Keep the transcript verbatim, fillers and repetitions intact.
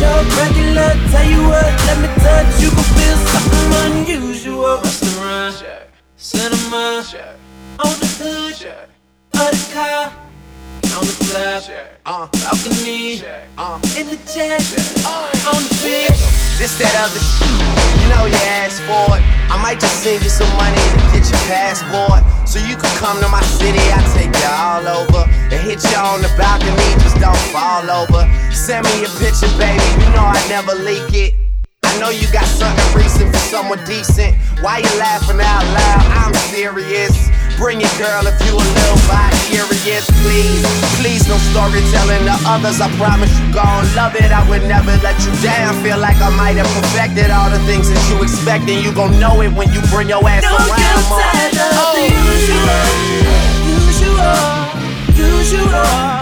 talk regular. Tell you what, let me touch. You gon' feel something unusual. Restaurant, cinema, on the hood of the car, on the club, uh, balcony, uh, in the jet, uh, on the beach. This that other shit, you know you asked for it. I might just send you some money to get your passport, so you can come to my city. I take you all over and hit you on the balcony. Just don't fall over. Send me a picture, baby. You know I never leak it. I know you got something recent for someone decent. Why you laughing out loud? I'm serious. Bring it, girl, if you a little bi-curious. Please, please, no storytelling to others. I promise you gon' love it. I would never let you down. Feel like I might have perfected all the things that you expect, and you gon' know it when you bring your ass Don't around. get tired of Oh. the usual, usual, usual.